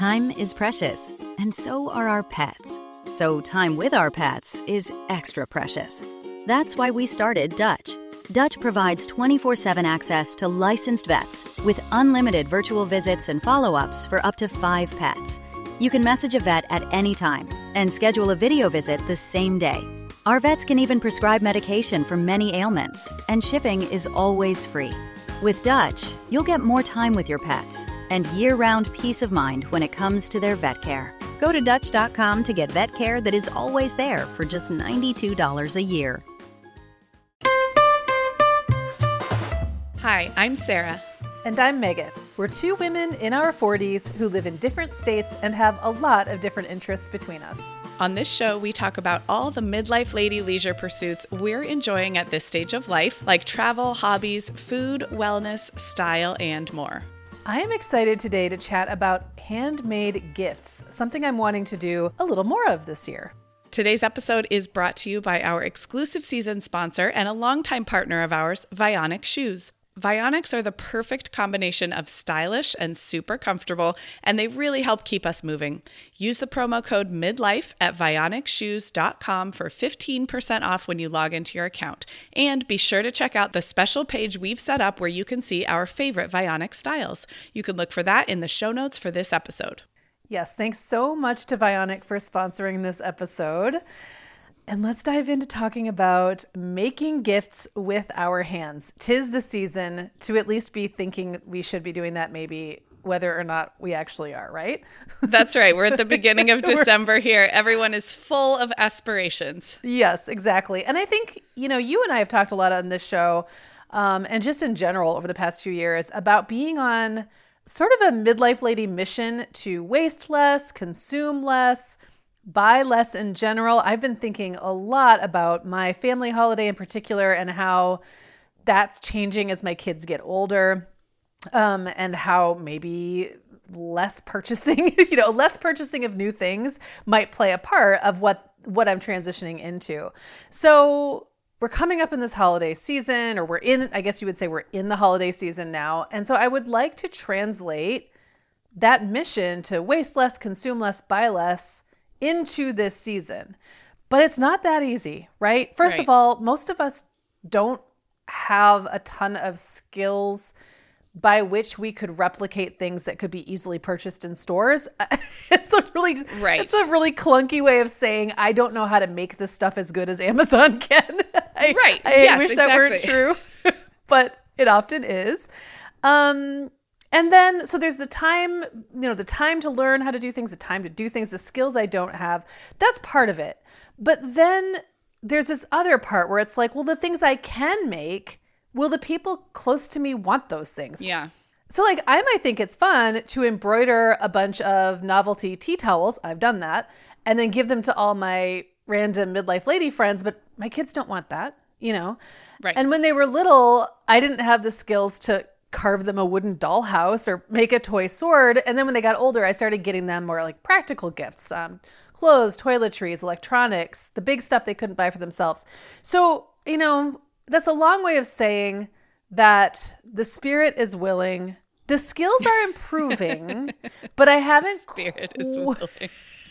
Time is precious, and so are our pets. So time with our pets is extra precious. That's why we started Dutch. Dutch provides 24/7 access to licensed vets with unlimited virtual visits and follow-ups for up to 5 pets. You can message a vet at any time and schedule a video visit the same day. Our vets can even prescribe medication for many ailments, and shipping is always free. With Dutch, you'll get more time with your pets and year-round peace of mind when it comes to their vet care. Go to Dutch.com to get vet care that is always there for just $92 a year. Hi, I'm Sarah. And I'm Megan. We're two women in our 40s who live in different states and have a lot of different interests between us. On this show, we talk about all the midlife lady leisure pursuits we're enjoying at this stage of life, like travel, hobbies, food, wellness, style, and more. I am excited today to chat about handmade gifts, something I'm wanting to do a little more of this year. Today's episode is brought to you by our exclusive season sponsor and a longtime partner of ours, Vionic Shoes. Vionics are the perfect combination of stylish and super comfortable, and they really help keep us moving. Use the promo code MIDLIFE at VionicShoes.com for 15% off when you log into your account. And be sure to check out the special page we've set up where you can see our favorite Vionic styles. You can look for that in the show notes for this episode. Yes, thanks so much to Vionic for sponsoring this episode. And let's dive into talking about making gifts with our hands. 'Tis the season to at least be thinking we should be doing that, maybe whether or not we actually are, right? That's right. We're at the beginning of December here. Everyone is full of aspirations. Yes, exactly. And I think, you and I have talked a lot on this show and just in general over the past few years about being on sort of a midlife lady mission to waste less, consume less, buy less in general. I've been thinking a lot about my family holiday in particular and how that's changing as my kids get older, and how maybe less purchasing, less purchasing of new things might play a part of what I'm transitioning into. So we're coming up in this holiday season, or I guess you would say we're in the holiday season now. And so I would like to translate that mission to waste less, consume less, buy less into this season. But it's not that easy, right? First of all, most of us don't have a ton of skills by which we could replicate things that could be easily purchased in stores. It's a really clunky way of saying I don't know how to make this stuff as good as Amazon can. I wish that weren't true, but it often is. And then, so there's the time, the time to learn how to do things, the time to do things, the skills I don't have. That's part of it. But then there's this other part where it's like, well, the things I can make, will the people close to me want those things? Yeah. So I might think it's fun to embroider a bunch of novelty tea towels. I've done that. And then give them to all my random midlife lady friends. But my kids don't want that, Right. And when they were little, I didn't have the skills to carve them a wooden dollhouse or make a toy sword. And then when they got older, I started getting them more like practical gifts, clothes, toiletries, electronics, the big stuff they couldn't buy for themselves. So, that's a long way of saying that the spirit is willing. The skills are improving, but I haven't. The spirit is willing.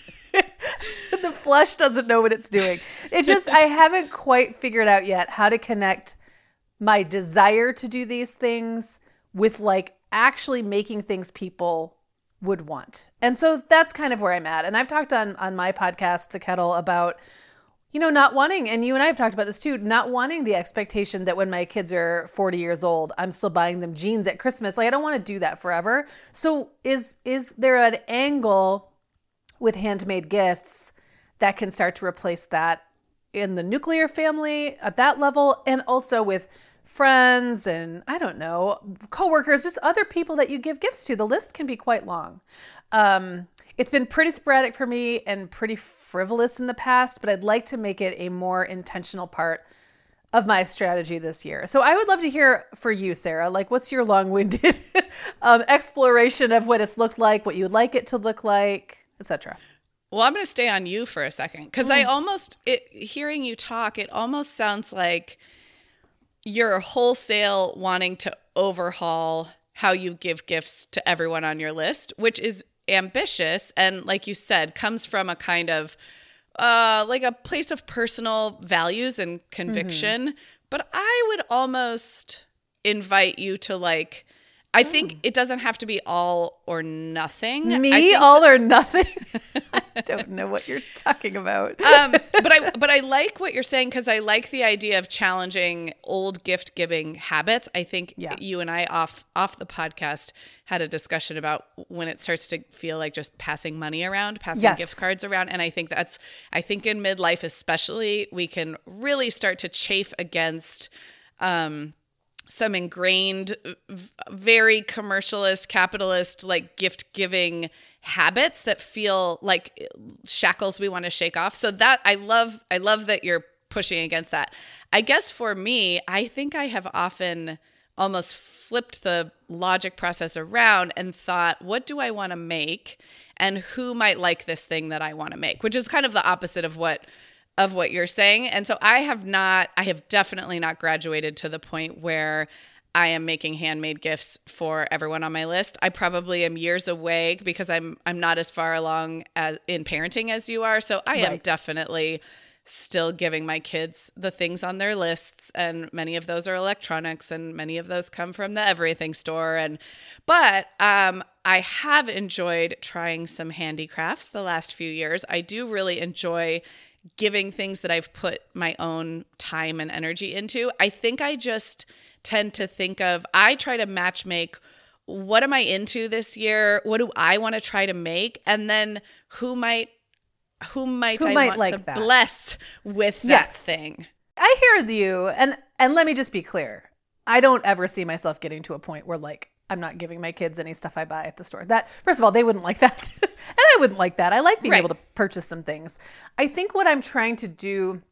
The flesh doesn't know what it's doing. I haven't quite figured out yet how to connect my desire to do these things with actually making things people would want. And so that's kind of where I'm at. And I've talked on my podcast, The Kettle, about, not wanting, and you and I have talked about this too, not wanting the expectation that when my kids are 40 years old, I'm still buying them jeans at Christmas. I don't want to do that forever. So is there an angle with handmade gifts that can start to replace that in the nuclear family at that level, and also with friends and, I don't know, coworkers, just other people that you give gifts to? The list can be quite long. It's been pretty sporadic for me and pretty frivolous in the past, but I'd like to make it a more intentional part of my strategy this year. So I would love to hear for you, Sarah, what's your long-winded exploration of what it's looked like, what you'd like it to look like, etc. Well, I'm going to stay on you for a second because hearing you talk, it almost sounds like you're wholesale wanting to overhaul how you give gifts to everyone on your list, which is ambitious and, like you said, comes from a kind of like a place of personal values and conviction. But I would almost invite you to like, I think it doesn't have to be all or nothing. All or nothing? I don't know what you're talking about. But I like what you're saying, because I like the idea of challenging old gift giving habits. I think you and I off the podcast had a discussion about when it starts to feel like just passing money around, passing gift cards around. And I think in midlife especially, we can really start to chafe against some ingrained, very commercialist, capitalist, like gift-giving habits that feel like shackles we want to shake off. So that I love that you're pushing against that. I guess for me, I think I have often almost flipped the logic process around and thought, what do I want to make, and who might like this thing that I want to make, which is kind of the opposite of what you're saying. And so I have definitely not graduated to the point where I am making handmade gifts for everyone on my list. I probably am years away because I'm not as far along in parenting as you are. So I am definitely still giving my kids the things on their lists, and many of those are electronics, and many of those come from the everything store. But I have enjoyed trying some handicrafts the last few years. I do really enjoy giving things that I've put my own time and energy into. I think I just tend to I try to match make, what am I into this year? What do I want to try to make? And then who might I want like to bless with that thing? I hear you. And let me just be clear. I don't ever see myself getting to a point where like I'm not giving my kids any stuff I buy at the store. That, first of all, they wouldn't like that. And I wouldn't like that. I like being able to purchase some things. I think what I'm trying to do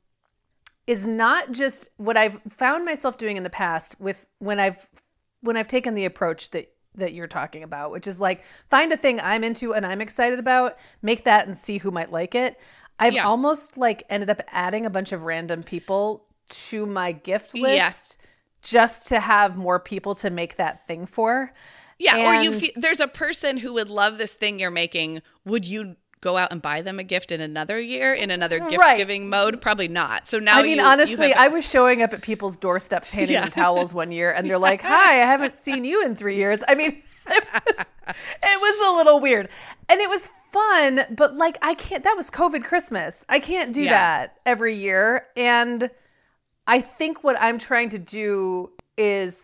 is not just what I've found myself doing in the past with when I've taken the approach that you're talking about, which is like, find a thing I'm into and I'm excited about, make that and see who might like it. I've almost like ended up adding a bunch of random people to my gift list just to have more people to make that thing for. Yeah, and, or there's a person who would love this thing you're making. Would you go out and buy them a gift in another year, in another gift-giving mode? Probably not. So now honestly, I was showing up at people's doorsteps handing them towels one year, and they're like, hi, I haven't seen you in 3 years. I mean, it was a little weird. And it was fun, but like, that was COVID Christmas. I can't do that every year. And I think what I'm trying to do is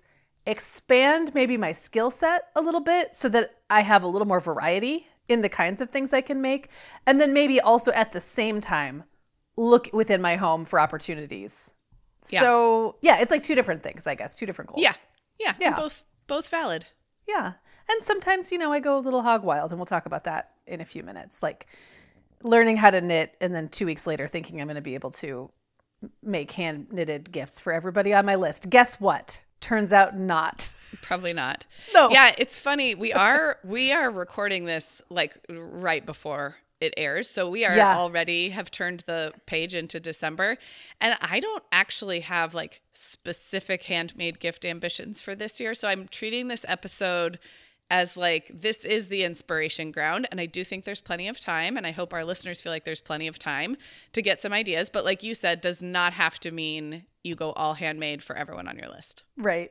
expand maybe my skill set a little bit so that I have a little more variety in the kinds of things I can make. And then maybe also at the same time, look within my home for opportunities. Yeah. So it's like two different things, I guess, two different goals. Yeah. Both valid. Yeah. And sometimes, I go a little hog wild, and we'll talk about that in a few minutes. Like learning how to knit, and then 2 weeks later thinking I'm going to be able to make hand knitted gifts for everybody on my list. Guess what? Turns out not. Probably not. No. Yeah, it's funny. We are recording this like right before it airs. So we are already have turned the page into December. And I don't actually have like specific handmade gift ambitions for this year. So I'm treating this episode as like, this is the inspiration ground. And I do think there's plenty of time. And I hope our listeners feel like there's plenty of time to get some ideas. But like you said, does not have to mean you go all handmade for everyone on your list. Right.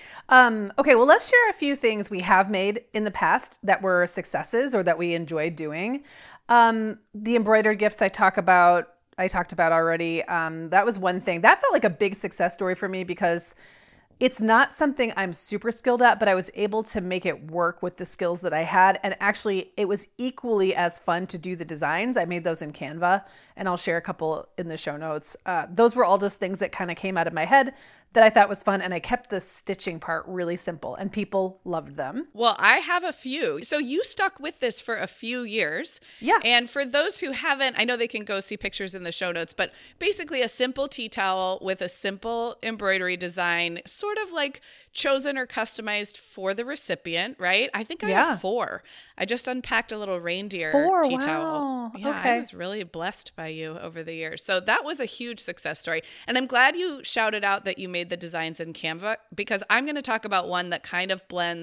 Okay, well, let's share a few things we have made in the past that were successes or that we enjoyed doing. The embroidered gifts I talked about already. That was one thing. That felt like a big success story for me because it's not something I'm super skilled at, but I was able to make it work with the skills that I had. And actually, it was equally as fun to do the designs. I made those in Canva, and I'll share a couple in the show notes. Those were all just things that kind of came out of my head that I thought was fun. And I kept the stitching part really simple, and people loved them. Well, I have a few. So you stuck with this for a few years. Yeah. And for those who haven't, I know they can go see pictures in the show notes, but basically a simple tea towel with a simple embroidery design, sort of like chosen or customized for the recipient, right? I think I have 4. I just unpacked a little reindeer tea towel. Yeah, okay. I was really blessed by you over the years. So that was a huge success story. And I'm glad you shouted out that you made the designs in Canva, because I'm going to talk about one that kind of blends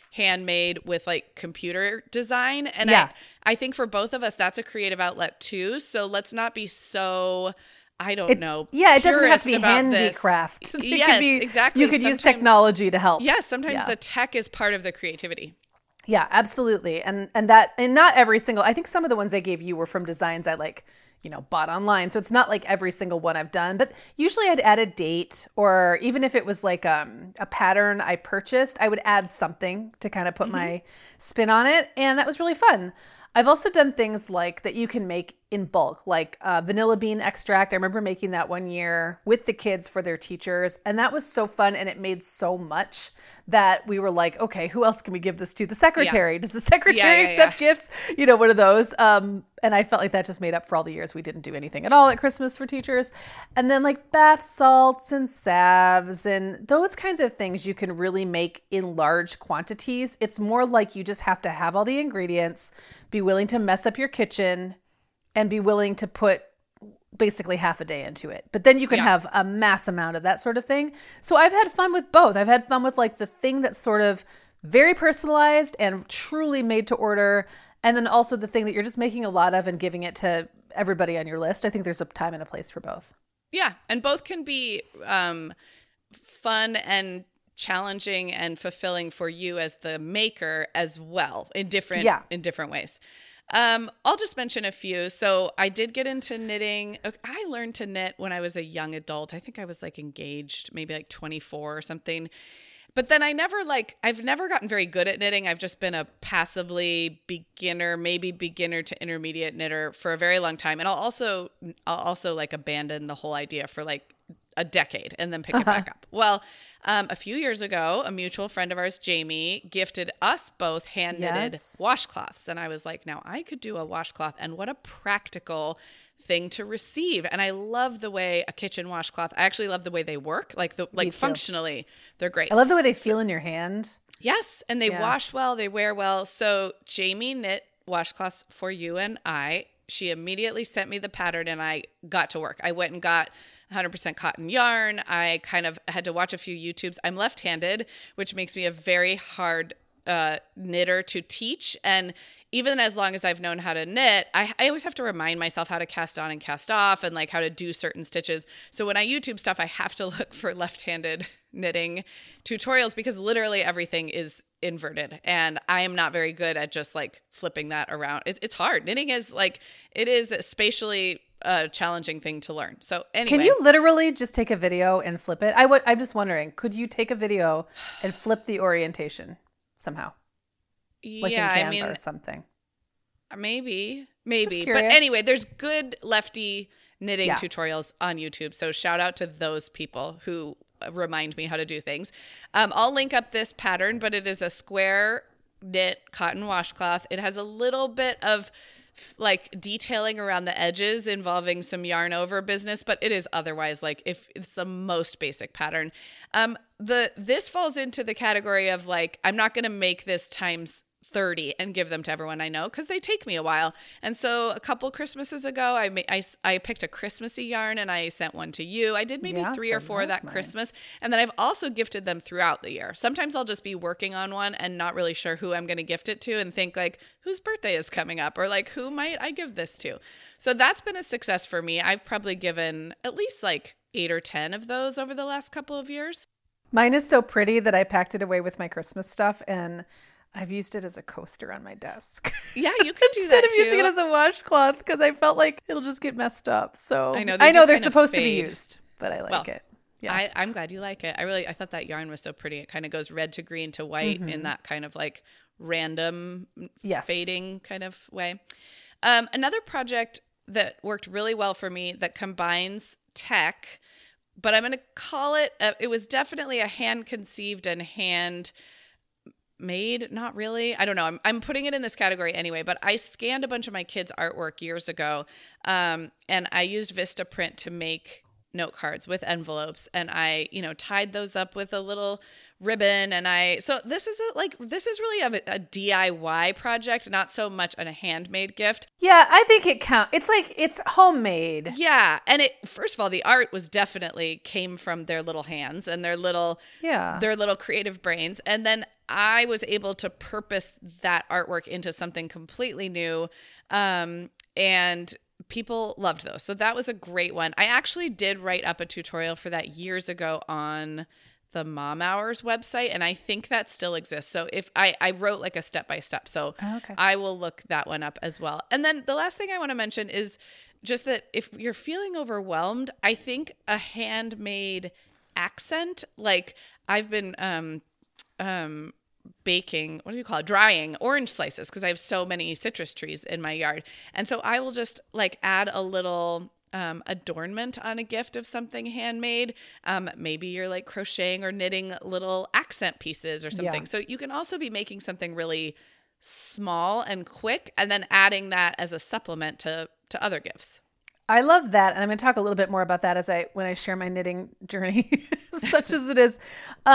handmade with like computer design. And Yeah. I think for both of us, that's a creative outlet too. So let's not be so, I don't know. Yeah, it doesn't have to be purist about this. handicraft. It Yes, could be, exactly. You could use technology to help. Yes, sometimes the tech is part of the creativity. Yeah, absolutely. And not every single, I think some of the ones I gave you were from designs I like, bought online. So it's not like every single one I've done, but usually I'd add a date, or even if it was like a pattern I purchased, I would add something to kind of put my spin on it. And that was really fun. I've also done things like that you can make in bulk, like vanilla bean extract. I remember making that one year with the kids for their teachers. And that was so fun. And it made so much that we were like, okay, who else can we give this to? The secretary. Yeah. Does the secretary accept gifts? One of those. And I felt like that just made up for all the years we didn't do anything at all at Christmas for teachers. And then like bath salts and salves and those kinds of things you can really make in large quantities. It's more like you just have to have all the ingredients, be willing to mess up your kitchen, and be willing to put basically half a day into it. But then you can have a mass amount of that sort of thing. So I've had fun with both. I've had fun with like the thing that's sort of very personalized and truly made to order. And then also the thing that you're just making a lot of and giving it to everybody on your list. I think there's a time and a place for both. Yeah. And both can be fun and challenging and fulfilling for you as the maker as well in different ways. I'll just mention a few. So I did get into knitting. I learned to knit when I was a young adult. I think I was like engaged, maybe like 24 or something. But then I've never gotten very good at knitting. I've just been a passively beginner, maybe beginner to intermediate knitter for a very long time. And I'll also like abandon the whole idea for like a decade and then pick it back up. Well, a few years ago, a mutual friend of ours, Jamie, gifted us both hand knitted washcloths. And I was like, now I could do a washcloth, and what a practical thing to receive. And I love the way a kitchen washcloth, I actually love the way they work. Like functionally, they're great. I love the way they feel in your hand. Yes. And they wash well, they wear well. So Jamie knit washcloths for you and I. She immediately sent me the pattern and I got to work. I went and got 100% cotton yarn. I kind of had to watch a few YouTubes. I'm left-handed, which makes me a very hard knitter to teach. And even as long as I've known how to knit, I always have to remind myself how to cast on and cast off and like how to do certain stitches. So when I YouTube stuff, I have to look for left-handed knitting tutorials because literally everything is inverted. And I am not very good at just like flipping that around. It's hard. Knitting is like, it is spatially a challenging thing to learn. So anyway. Can you literally just take a video and flip it? I'm just wondering, could you take a video and flip the orientation somehow? Like in Canva or something. Maybe. But anyway, there's good lefty knitting tutorials on YouTube. So shout out to those people who remind me how to do things. I'll link up this pattern, but it is a square knit cotton washcloth. It has a little bit of like detailing around the edges involving some yarn over business, but it is otherwise like if it's the most basic pattern. This falls into the category of like, I'm not going to make this times 30 and give them to everyone I know because they take me a while. And so a couple Christmases ago, I picked a Christmassy yarn and I sent one to you. I did maybe 3 or 4 that Christmas. And then I've also gifted them throughout the year. Sometimes I'll just be working on one and not really sure who I'm going to gift it to and think like, whose birthday is coming up or like, who might I give this to? So that's been a success for me. I've probably given at least like 8 or 10 of those over the last couple of years. Mine is so pretty that I packed it away with my Christmas stuff and I've used it as a coaster on my desk. Yeah, you can do that instead of using it as a washcloth because I felt like it'll just get messed up. So I know they're supposed to be used, but I like it. Yeah, I'm glad you like it. I thought that yarn was so pretty. It kind of goes red to green to white in that kind of like random fading kind of way. Another project that worked really well for me that combines tech, but I'm going to call it. It was definitely a hand conceived and hand made, not really. I don't know. I'm putting it in this category anyway, but I scanned a bunch of my kids' artwork years ago, and I used Vistaprint to make note cards with envelopes, and I, tied those up with a little ribbon, so this is really a DIY project, not so much a handmade gift. Yeah, I think it counts. It's like it's homemade. Yeah, and first of all, the art was definitely came from their little hands and their little creative brains, and then I was able to purpose that artwork into something completely new. And people loved those. So that was a great one. I actually did write up a tutorial for that years ago on the Mom Hours website, and I think that still exists. So if I wrote like a step-by-step. So I will look that one up as well. And then the last thing I want to mention is just that if you're feeling overwhelmed, I think a handmade accent, like I've been baking, what do you call it? Drying orange slices because I have so many citrus trees in my yard. And so I will just like add a little adornment on a gift of something handmade. Maybe you're like crocheting or knitting little accent pieces or something. Yeah. So you can also be making something really small and quick and then adding that as a supplement to other gifts. I love that. And I'm going to talk a little bit more about that when I share my knitting journey, such as it is.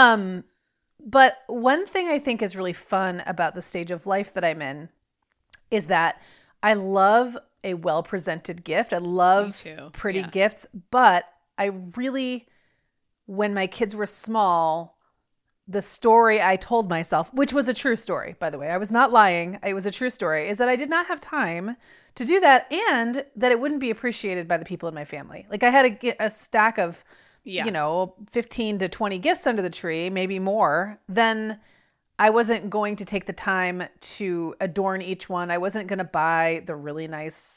But one thing I think is really fun about the stage of life that I'm in is that I love a well-presented gift. I love pretty gifts, but I really, when my kids were small, the story I told myself, which was a true story, by the way, I was not lying, it was a true story, is that I did not have time to do that and that it wouldn't be appreciated by the people in my family. Like I had a stack of, 15 to 20 gifts under the tree, maybe more, then I wasn't going to take the time to adorn each one. I wasn't going to buy the really nice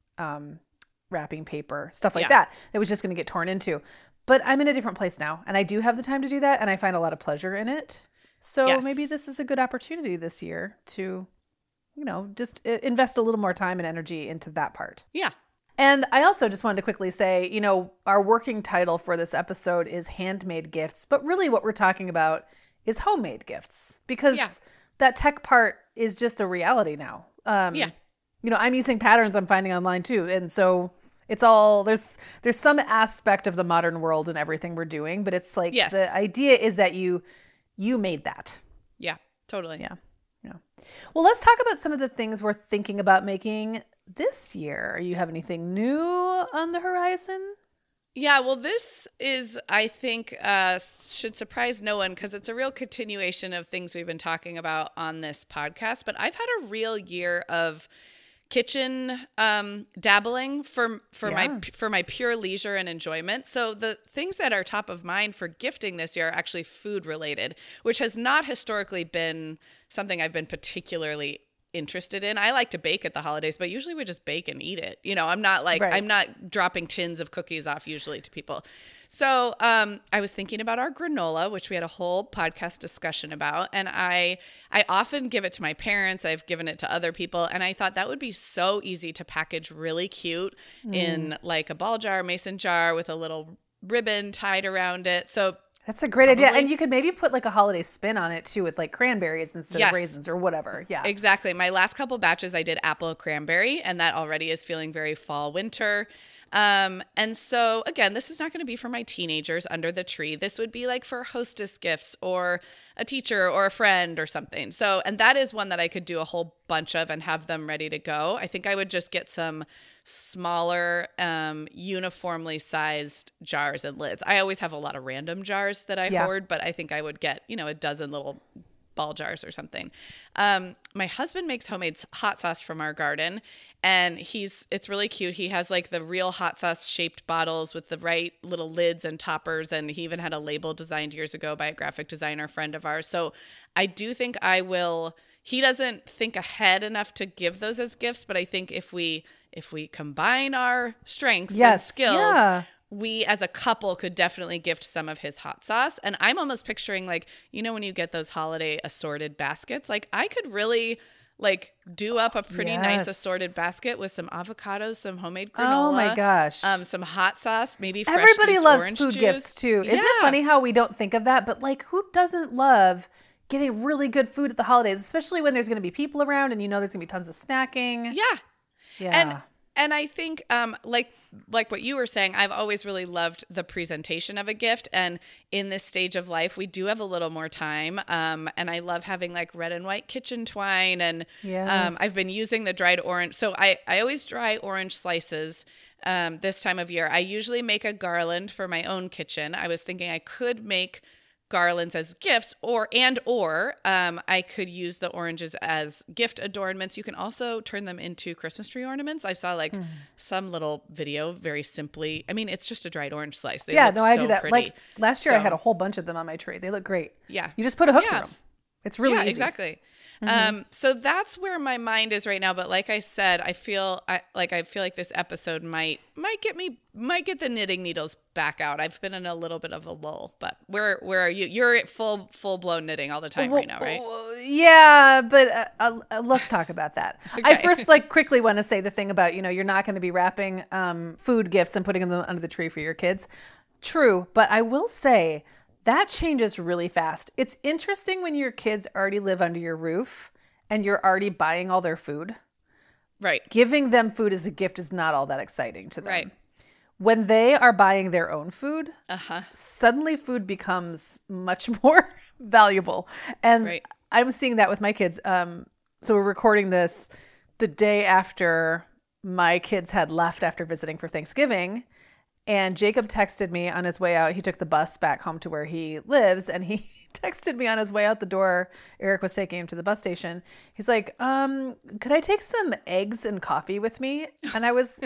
wrapping paper, stuff like that. It was just going to get torn into. But I'm in a different place now, and I do have the time to do that, and I find a lot of pleasure in it. So maybe this is a good opportunity this year to, just invest a little more time and energy into that part. Yeah. And I also just wanted to quickly say, our working title for this episode is handmade gifts, but really what we're talking about is homemade gifts because that tech part is just a reality now. I'm using patterns I'm finding online too. And so it's all, there's some aspect of the modern world and everything we're doing, but it's like the idea is that you made that. Yeah, totally. Yeah. Well, let's talk about some of the things we're thinking about making this year. You have anything new on the horizon? Yeah, well, this is, I think, should surprise no one because it's a real continuation of things we've been talking about on this podcast. But I've had a real year of kitchen dabbling for my pure leisure and enjoyment. So the things that are top of mind for gifting this year are actually food related, which has not historically been something I've been particularly interested in. I like to bake at the holidays, but usually we just bake and eat it. I'm not like I'm not dropping tins of cookies off usually to people. So I was thinking about our granola, which we had a whole podcast discussion about, and I often give it to my parents. I've given it to other people, and I thought that would be so easy to package really cute in like a ball jar, mason jar with a little ribbon tied around it. So that's a great idea. And you could maybe put like a holiday spin on it too with like cranberries instead of raisins or whatever. Yeah, exactly. My last couple batches I did apple cranberry, and that already is feeling very fall winter. And so again, this is not going to be for my teenagers under the tree. This would be like for hostess gifts or a teacher or a friend or something. So, and that is one that I could do a whole bunch of and have them ready to go. I think I would just get some smaller, uniformly sized jars and lids. I always have a lot of random jars that I hoard, but I think I would get, a dozen little ball jars or something. My husband makes homemade hot sauce from our garden, and it's really cute. He has like the real hot sauce shaped bottles with the right little lids and toppers, and he even had a label designed years ago by a graphic designer friend of ours. So I do think he doesn't think ahead enough to give those as gifts, but I think if we combine our strengths and skills, we as a couple could definitely gift some of his hot sauce. And I'm almost picturing like, when you get those holiday assorted baskets, like I could really like do up a pretty nice assorted basket with some avocados, some homemade granola. Oh my gosh. Some hot sauce, maybe fresh Everybody loves orange food juice. Gifts too. Isn't it funny how we don't think of that? But like who doesn't love getting really good food at the holidays, especially when there's going to be people around and there's going to be tons of snacking. Yeah. And I think, like what you were saying, I've always really loved the presentation of a gift. And in this stage of life, we do have a little more time. And I love having like red and white kitchen twine. And I've been using the dried orange. So I always dry orange slices this time of year. I usually make a garland for my own kitchen. I was thinking I could make garlands as gifts, or I could use the oranges as gift adornments. You can also turn them into Christmas tree ornaments. I saw like some little video very simply. I mean, it's just a dried orange slice. They look I so do that. pretty. Like last year I had a whole bunch of them on my tree. They look great. Yeah. You just put a hook through them. It's really easy. Exactly. So that's where my mind is right now. But like I said, I feel like this episode might get the knitting needles back out. I've been in a little bit of a lull, but where are you? You're at full blown knitting all the time right now, right? Yeah, but let's talk about that. Okay. I first quickly want to say the thing about, you're not going to be wrapping food gifts and putting them under the tree for your kids. True, but I will say that changes really fast. It's interesting when your kids already live under your roof and you're already buying all their food. Right. Giving them food as a gift is not all that exciting to them. Right. When they are buying their own food, suddenly food becomes much more valuable. And I'm seeing that with my kids. So we're recording this the day after my kids had left after visiting for Thanksgiving. And Jacob texted me on his way out. He took the bus back home to where he lives, and he texted me on his way out the door. Eric was taking him to the bus station. He's like, could I take some eggs and coffee with me? And I was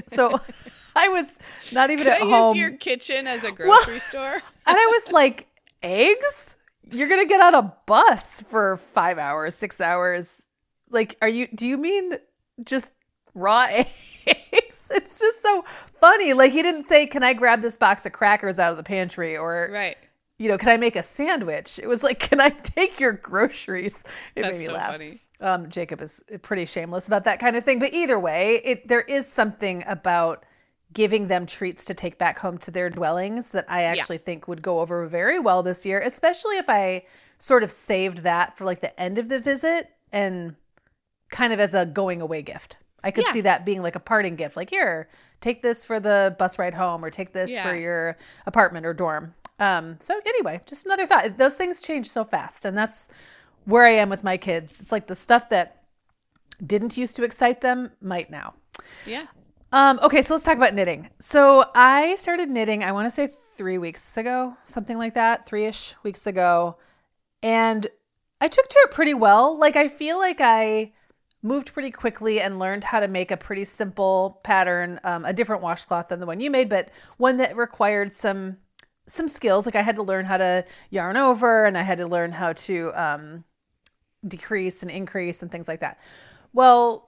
not even at home. Use your kitchen as a grocery store? And I was like, eggs? You're going to get on a bus for 5 hours, 6 hours. Like, do you mean just raw eggs? It's just so funny. Like, he didn't say, can I grab this box of crackers out of the pantry? Or, can I make a sandwich? It was like, can I take your groceries? It made me laugh. Funny. Jacob is pretty shameless about that kind of thing. But either way, there is something about giving them treats to take back home to their dwellings that I actually think would go over very well this year, especially if I sort of saved that for like the end of the visit and kind of as a going away gift. I could see that being like a parting gift. Like, here, take this for the bus ride home, or take this for your apartment or dorm. So anyway, just another thought. Those things change so fast. And that's where I am with my kids. It's like the stuff that didn't used to excite them might now. Yeah. Okay, so let's talk about knitting. So I started knitting, I want to say 3 weeks ago, something like that, 3-ish weeks ago. And I took to it pretty well. Like, I feel like I moved pretty quickly and learned how to make a pretty simple pattern, a different washcloth than the one you made, but one that required some skills. Like, I had to learn how to yarn over, and I had to learn how to decrease and increase and things like that. Well,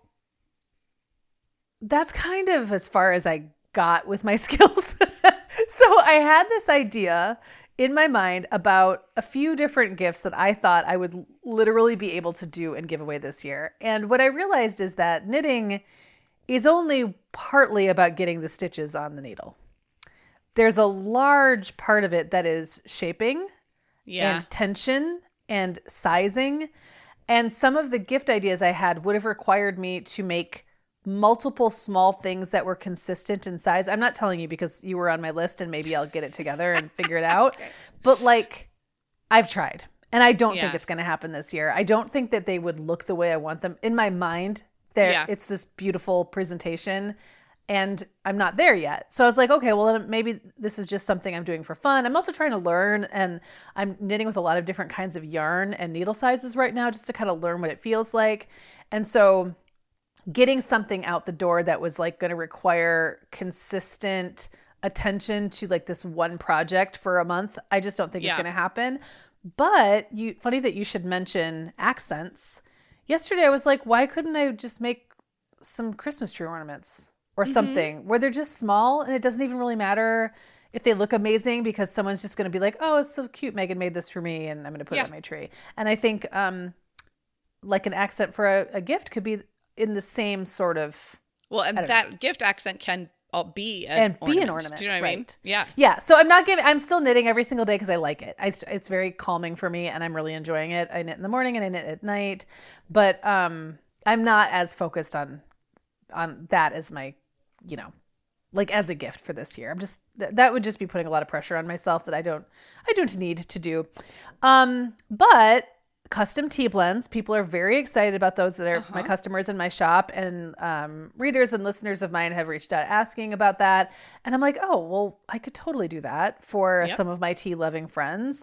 that's kind of as far as I got with my skills. So I had this idea in my mind about a few different gifts that I thought I would literally be able to do and give away this year. And what I realized is that knitting is only partly about getting the stitches on the needle. There's a large part of it that is shaping and tension and sizing. And some of the gift ideas I had would have required me to make multiple small things that were consistent in size. I'm not telling you because you were on my list and maybe I'll get it together and figure it out. Okay. But like, I've tried and I don't think it's going to happen this year. I don't think that they would look the way I want them. In my mind, it's this beautiful presentation and I'm not there yet. So I was like, okay, well then maybe this is just something I'm doing for fun. I'm also trying to learn, and I'm knitting with a lot of different kinds of yarn and needle sizes right now just to kind of learn what it feels like. And so getting something out the door that was like going to require consistent attention to like this one project for a month, I just don't think it's going to happen. But funny that you should mention accents. Yesterday I was like, why couldn't I just make some Christmas tree ornaments or something where they're just small and it doesn't even really matter if they look amazing because someone's just going to be like, oh, it's so cute. Megan made this for me and I'm going to put it on my tree. And I think like an accent for a gift could be in the same sort of gift accent can be an ornament. Do you know what I mean? Yeah. So I'm still knitting every single day because I like it. It's very calming for me and I'm really enjoying it. I knit in the morning and I knit at night, but I'm not as focused on that as my, like as a gift for this year. That would just be putting a lot of pressure on myself that I don't need to do. But custom tea blends, people are very excited about those that are my customers in my shop, and readers and listeners of mine have reached out asking about that. And I'm like, oh, well, I could totally do that for some of my tea loving friends.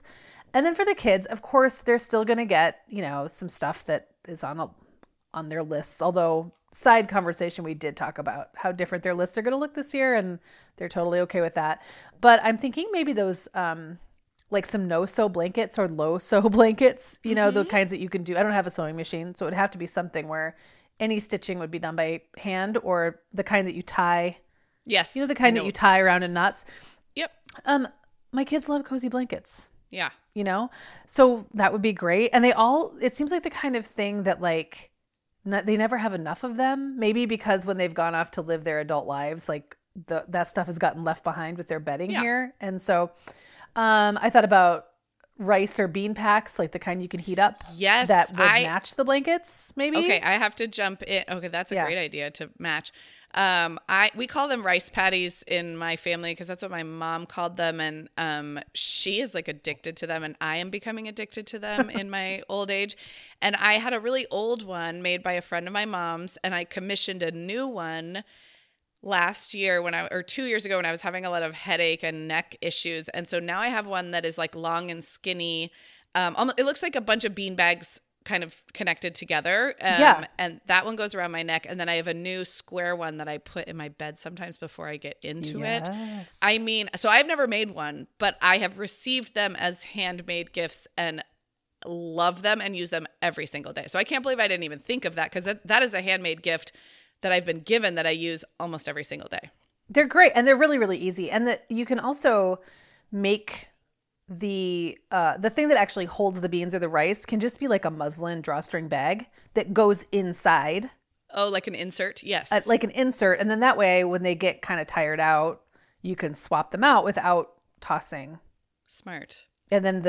And then for the kids, of course, they're still going to get, some stuff that is on their lists. Although, side conversation, we did talk about how different their lists are going to look this year, and they're totally okay with that. But I'm thinking maybe those, like some no-sew blankets or low-sew blankets, the kinds that you can do. I don't have a sewing machine, so it would have to be something where any stitching would be done by hand, or the kind that you tie. Yes. The kind that you tie around in knots. Yep. My kids love cozy blankets. Yeah. So that would be great. And it seems like the kind of thing that like, they never have enough of them. Maybe because when they've gone off to live their adult lives, like that stuff has gotten left behind with their bedding here. And so I thought about rice or bean packs, like the kind you can heat up. Yes. That would match the blankets, maybe. Okay, I have to jump in. Okay, that's a great idea to match. We call them rice patties in my family because that's what my mom called them, and she is like addicted to them, and I am becoming addicted to them in my old age. And I had a really old one made by a friend of my mom's, and I commissioned a new one last year 2 years ago when I was having a lot of headache and neck issues. And so now I have one that is like long and skinny. It looks like a bunch of bean bags kind of connected together. And that one goes around my neck. And then I have a new square one that I put in my bed sometimes before I get into it. I mean, so I've never made one, but I have received them as handmade gifts and love them and use them every single day. So I can't believe I didn't even think of that, because that is a handmade gift that I've been given that I use almost every single day. They're great, and they're really, really easy. And that you can also make the thing that actually holds the beans or the rice can just be like a muslin drawstring bag that goes inside. Oh, like an insert? Yes. Like an insert. And then that way, when they get kind of tired out, you can swap them out without tossing. Smart. And then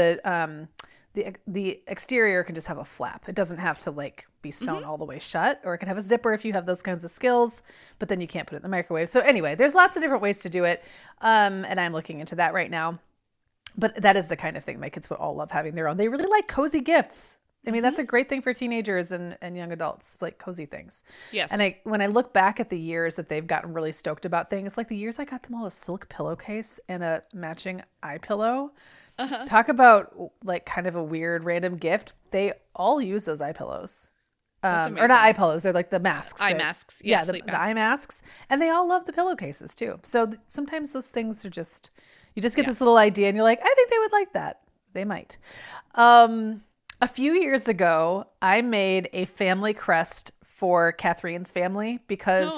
the exterior can just have a flap. It doesn't have to like be sewn all the way shut, or it can have a zipper if you have those kinds of skills, but then you can't put it in the microwave. So anyway, there's lots of different ways to do it. And I'm looking into that right now. But that is the kind of thing my kids would all love having their own. They really like cozy gifts. I mean, that's a great thing for teenagers and young adults, like cozy things. Yes. And when I look back at the years that they've gotten really stoked about things, like the years I got them all a silk pillowcase and a matching eye pillow. Talk about like kind of a weird random gift. They all use those eye pillows. Or not eye pillows. They're like the masks. Eye masks. Yeah, the eye masks. And they all love the pillowcases too. So sometimes those things are just, you just get this little idea and you're like, I think they would like that. They might. A few years ago, I made a family crest for Catherine's family because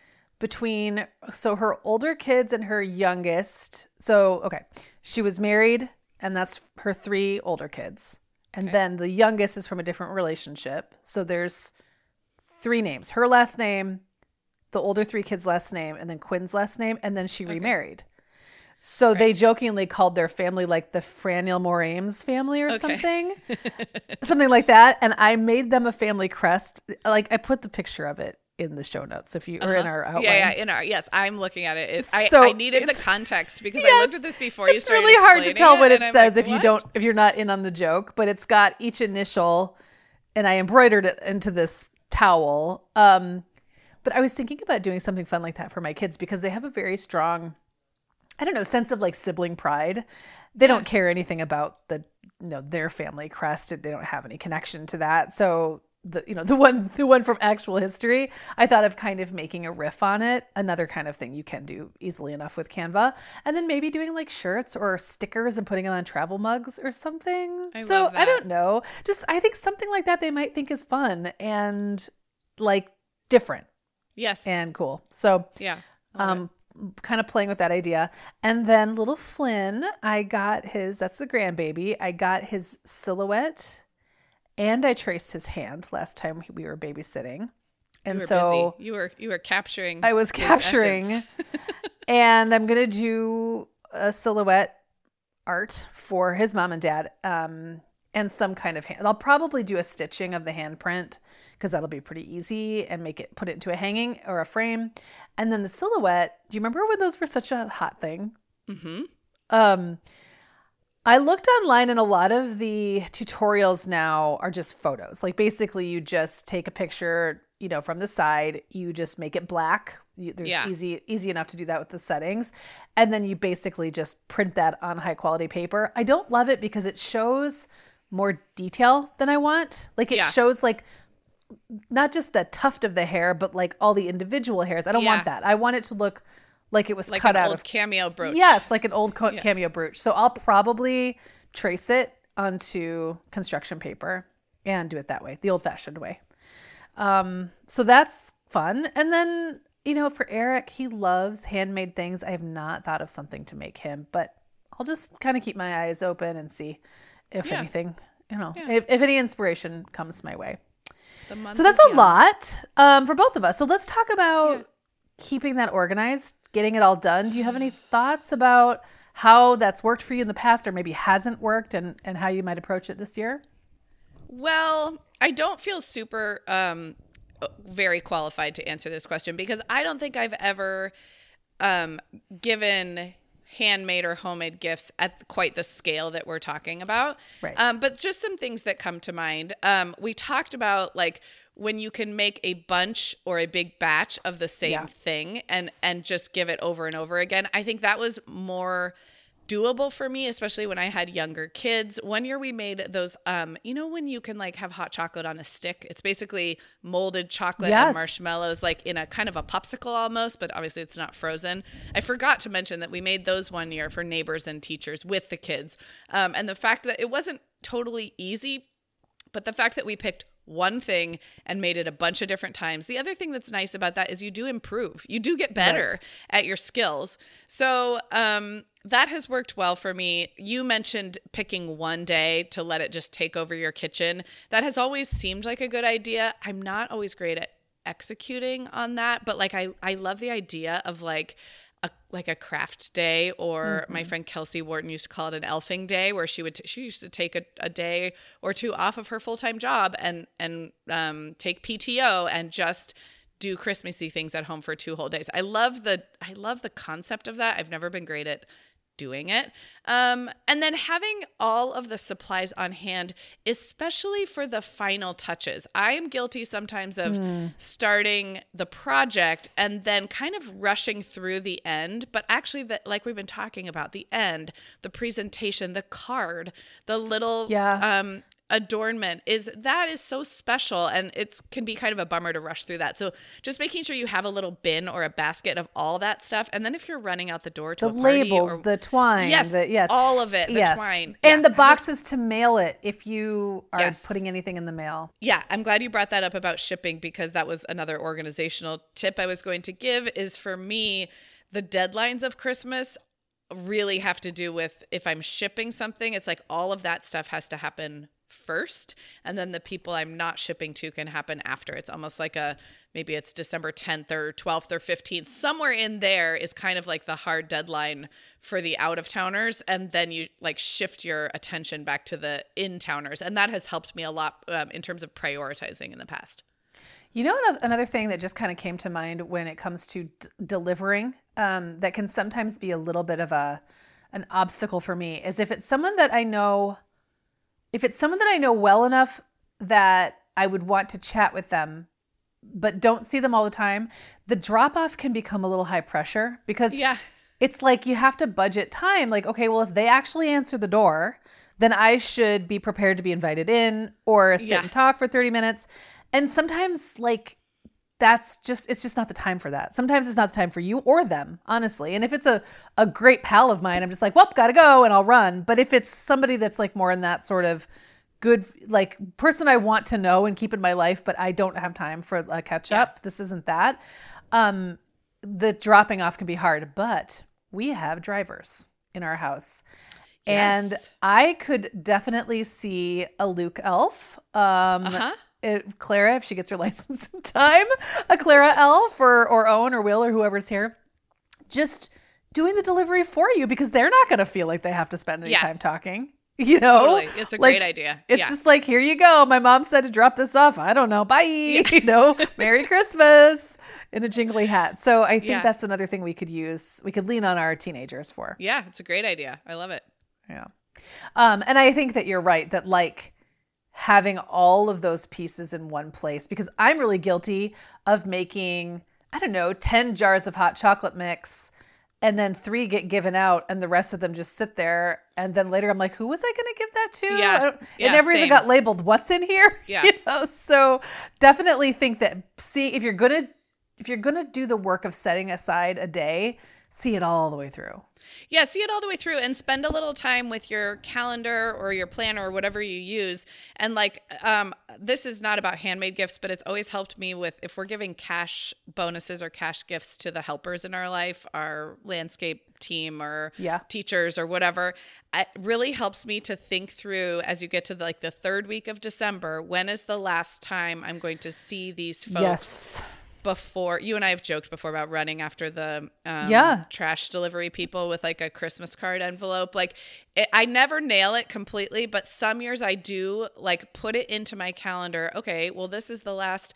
so her older kids and her youngest. So, okay, she was married and that's her 3 older kids. And then the youngest is from a different relationship. So there's 3 names, her last name, the older 3 kids' last name, and then Quinn's last name. And then she remarried. So they jokingly called their family like the Franiel Morames family or something, something like that. And I made them a family crest. Like I put the picture of it in the show notes. If you are in our outline. Yes, I'm looking at it. I needed the context because I looked at this before you started. It's really hard to tell what it says like, if you're not in on the joke, but it's got each initial and I embroidered it into this towel. But I was thinking about doing something fun like that for my kids because they have a very strong, I don't know, sense of like sibling pride. They don't care anything about their family crest. They don't have any connection to that. So the one from actual history, I thought of kind of making a riff on it. Another kind of thing you can do easily enough with Canva, and then maybe doing like shirts or stickers and putting them on travel mugs or something. I love that. I don't know. Just I think something like that they might think is fun and like different. Yes. And cool. So kind of playing with that idea. And then little Flynn, I got that's the grandbaby. I got his silhouette and I traced his hand last time we were babysitting. And so busy. You were capturing. I was capturing and I'm going to do a silhouette art for his mom and dad. And some kind of hand. I'll probably do a stitching of the handprint because that'll be pretty easy and put it into a hanging or a frame. And then the silhouette, do you remember when those were such a hot thing? Mm-hmm. I looked online and a lot of the tutorials now are just photos. Like basically you just take a picture, from the side, you just make it black. There's easy enough to do that with the settings. And then you basically just print that on high quality paper. I don't love it because it shows more detail than I want. Like it shows like not just the tuft of the hair, but like all the individual hairs. I don't want that. I want it to look like it was like cut an out old of cameo brooch. Yes, like an old cameo brooch. So I'll probably trace it onto construction paper and do it that way, the old-fashioned way. So that's fun. And then, for Eric, he loves handmade things. I have not thought of something to make him, but I'll just kind of keep my eyes open and see if anything, if any inspiration comes my way. So that's a lot for both of us. So let's talk about keeping that organized, getting it all done. Do you have any thoughts about how that's worked for you in the past or maybe hasn't worked and how you might approach it this year? Well, I don't feel super very qualified to answer this question because I don't think I've ever given handmade or homemade gifts at quite the scale that we're talking about. Right. But just some things that come to mind. We talked about like when you can make a bunch or a big batch of the same thing and just give it over and over again. I think that was doable for me, especially when I had younger kids. One year we made those, when you can like have hot chocolate on a stick, it's basically molded chocolate and marshmallows, like in a kind of a popsicle almost, but obviously it's not frozen. I forgot to mention that we made those one year for neighbors and teachers with the kids. And the fact that it wasn't totally easy, but the fact that we picked one thing and made it a bunch of different times. The other thing that's nice about that is you do improve. You do get better at your skills. So that has worked well for me. You mentioned picking one day to let it just take over your kitchen. That has always seemed like a good idea. I'm not always great at executing on that, but like I love the idea of like a craft day, or my friend Kelsey Wharton used to call it an elfing day, where she used to take a day or two off of her full-time job and take PTO and just do Christmassy things at home for 2 whole days. I love the concept of that. I've never been great at doing it. And then having all of the supplies on hand, especially for the final touches. I am guilty sometimes of starting the project and then kind of rushing through the end. But actually, like we've been talking about, the end, the presentation, the card, the little adornment is so special, and it can be kind of a bummer to rush through that. So just making sure you have a little bin or a basket of all that stuff, and then if you're running out the door to the labels, the twine, all of it, the twine, and the boxes to mail it if you are putting anything in the mail. Yeah, I'm glad you brought that up about shipping, because that was another organizational tip I was going to give. Is for me, the deadlines of Christmas really have to do with if I'm shipping something, it's like all of that stuff has to happen first, and then the people I'm not shipping to can happen after. It's almost like maybe it's December 10th or 12th or 15th. Somewhere in there is kind of like the hard deadline for the out-of-towners, and then you like shift your attention back to the in-towners, and that has helped me a lot in terms of prioritizing in the past. Another thing that just kind of came to mind when it comes to delivering that can sometimes be a little bit of an obstacle for me is if it's someone that I know well enough that I would want to chat with them, but don't see them all the time, the drop-off can become a little high pressure, because it's like you have to budget time. Like, okay, well, if they actually answer the door, then I should be prepared to be invited in or sit and talk for 30 minutes. And sometimes, like, it's just not the time for that. Sometimes it's not the time for you or them, honestly. And if it's a great pal of mine, I'm just like, well, gotta go, and I'll run. But if it's somebody that's like more in that sort of good, like, person I want to know and keep in my life, but I don't have time for a catch up, this isn't that. The dropping off can be hard, but we have drivers in our house. And I could definitely see a Luke elf. Clara, if she gets her license in time, a Clara elf or Owen or Will or whoever's here, just doing the delivery for you, because they're not going to feel like they have to spend any time talking. Totally. It's a great idea. It's just like, here you go. My mom said to drop this off. I don't know. Bye. Merry Christmas in a jingly hat. So I think that's another thing we could use. We could lean on our teenagers for. Yeah, it's a great idea. I love it. Yeah. And I think that you're right that, like, having all of those pieces in one place, because I'm really guilty of making, I don't know, 10 jars of hot chocolate mix, and then 3 get given out and the rest of them just sit there. And then later I'm like, who was I going to give that to? It never even got labeled what's in here. Yeah. You know? So definitely think that, if you're going to do the work of setting aside a day, see it all the way through. Yeah, see it all the way through and spend a little time with your calendar or your planner or whatever you use. And like, this is not about handmade gifts, but it's always helped me with, if we're giving cash bonuses or cash gifts to the helpers in our life, our landscape team or teachers or whatever, it really helps me to think through, as you get to the 3rd week of December, when is the last time I'm going to see these folks? Yes. Before, you and I have joked before about running after the trash delivery people with like a Christmas card envelope. Like I never nail it completely, but some years I do like put it into my calendar. Okay, well, this is the last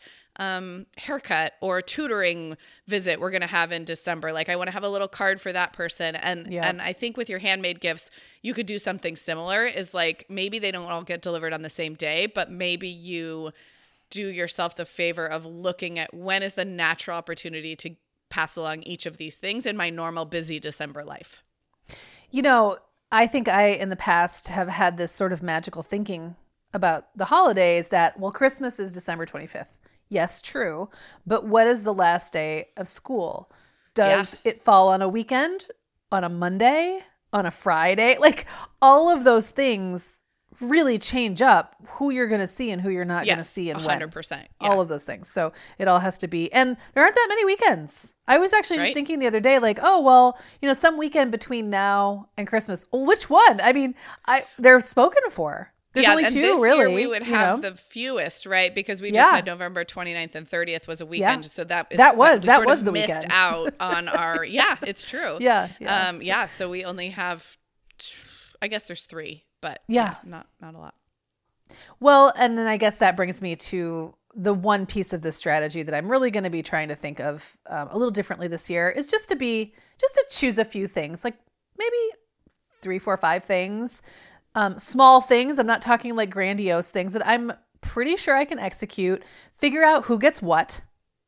haircut or tutoring visit we're going to have in December. Like I want to have a little card for that person. And I think with your handmade gifts, you could do something similar, is like maybe they don't all get delivered on the same day, but maybe you do yourself the favor of looking at when is the natural opportunity to pass along each of these things in my normal busy December life. You know, I think I, in the past, have had this sort of magical thinking about the holidays that, well, Christmas is December 25th. Yes, true. But what is the last day of school? Does it fall on a weekend, on a Monday, on a Friday? Like all of those things really change up who you're going to see and who you're not going to see and 100%, when. All of those things. So it all has to be, and there aren't that many weekends. I was actually just thinking the other day, like, oh, well, you know, some weekend between now and Christmas. Which one? I mean, they're spoken for. There's only 2, this really. Year we would have the fewest, right? Because we just had November 29th and 30th was a weekend. So that was the missed weekend out on our, it's true. So we only have, I guess there's 3. But not a lot. Well, and then I guess that brings me to the one piece of this strategy that I'm really going to be trying to think of a little differently this year, is just to choose a few things, like maybe 3, 4, 5 things, small things. I'm not talking like grandiose things that I'm pretty sure I can execute, figure out who gets what.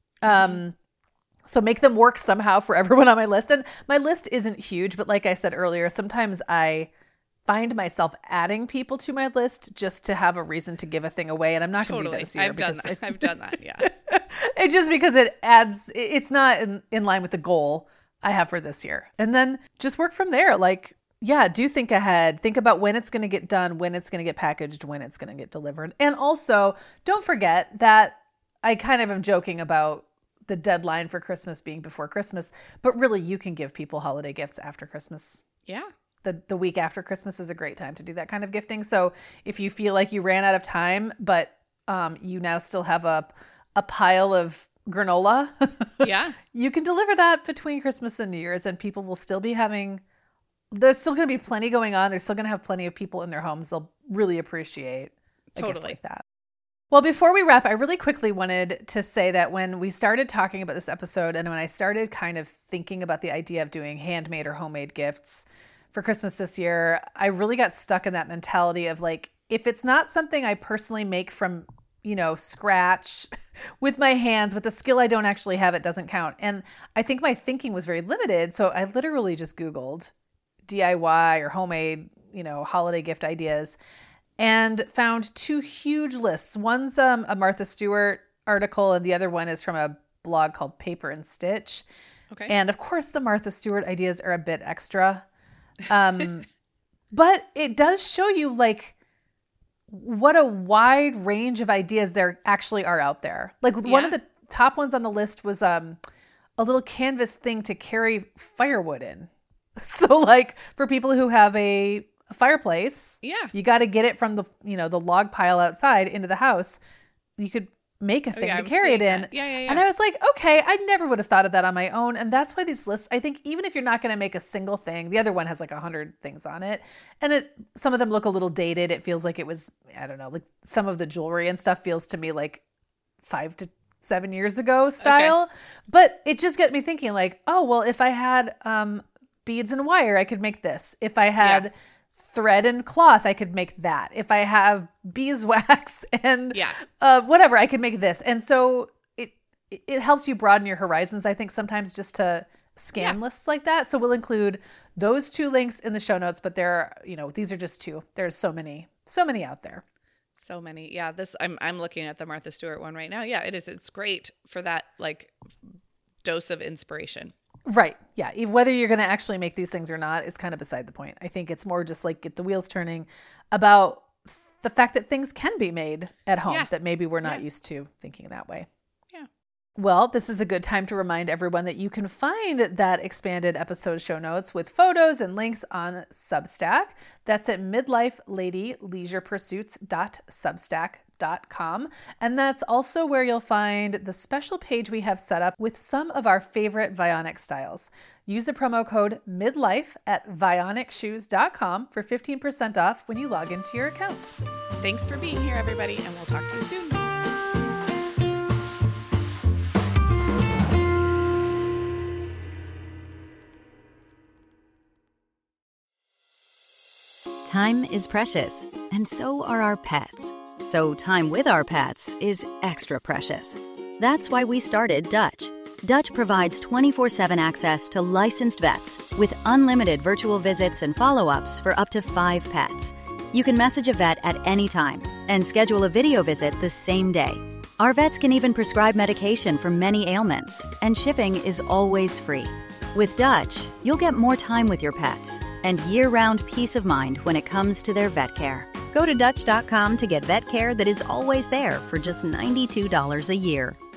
So make them work somehow for everyone on my list. And my list isn't huge, but like I said earlier, sometimes I find myself adding people to my list just to have a reason to give a thing away. And I'm not going to do that this year. I've done that. Yeah. It's just because it's not in line with the goal I have for this year. And then just work from there. Like, do think ahead. Think about when it's going to get done, when it's going to get packaged, when it's going to get delivered. And also don't forget that I kind of am joking about the deadline for Christmas being before Christmas, but really you can give people holiday gifts after Christmas. Yeah. The week after Christmas is a great time to do that kind of gifting. So if you feel like you ran out of time, but you now still have a pile of granola, you can deliver that between Christmas and New Year's, and people will still be there's still going to be plenty going on. They're still going to have plenty of people in their homes. They'll really appreciate a gift like that. Well, before we wrap, I really quickly wanted to say that when we started talking about this episode, and when I started kind of thinking about the idea of doing handmade or homemade gifts for Christmas this year, I really got stuck in that mentality of like, if it's not something I personally make from, scratch with my hands, with a skill I don't actually have, it doesn't count. And I think my thinking was very limited. So I literally just Googled DIY or homemade, holiday gift ideas, and found 2 huge lists. One's a Martha Stewart article, and the other one is from a blog called Paper and Stitch. Okay. And of course, the Martha Stewart ideas are a bit extra. But it does show you like what a wide range of ideas there actually are out there. Like one of the top ones on the list was a little canvas thing to carry firewood in. So like for people who have a fireplace, you got to get it from the log pile outside into the house. You could make a thing to carry it in. Yeah. And I was like, okay, I never would have thought of that on my own. And that's why these lists, I think even if you're not going to make a single thing, the other one has like 100 things on it. And some of them look a little dated. It feels like it was, I don't know, like some of the jewelry and stuff feels to me like 5 to 7 years ago style. Okay. But it just got me thinking like, oh, well, if I had beads and wire, I could make this. If I had thread and cloth, I could make that. If I have beeswax and whatever, I could make this. And so it helps you broaden your horizons, I think, sometimes just to scan lists like that. So we'll include those 2 links in the show notes, but these are just 2. There's so many out there. So many. Yeah. I'm looking at the Martha Stewart one right now. Yeah, it is. It's great for that like dose of inspiration. Right. Yeah. Whether you're going to actually make these things or not is kind of beside the point. I think it's more just like get the wheels turning about the fact that things can be made at home that maybe we're not used to thinking that way. Yeah. Well, this is a good time to remind everyone that you can find that expanded episode show notes with photos and links on Substack. That's at midlifeladyleisurePursuits.substack.com. And that's also where you'll find the special page we have set up with some of our favorite Vionic styles. Use the promo code MIDLIFE at VionicShoes.com for 15% off when you log into your account. Thanks for being here, everybody, and we'll talk to you soon. Time is precious, and so are our pets. So time with our pets is extra precious. That's why we started Dutch. Dutch provides 24/7 access to licensed vets with unlimited virtual visits and follow-ups for up to 5 pets. You can message a vet at any time and schedule a video visit the same day. Our vets can even prescribe medication for many ailments, and shipping is always free. With Dutch, you'll get more time with your pets and year-round peace of mind when it comes to their vet care. Go to Dutch.com to get vet care that is always there for just $92 a year.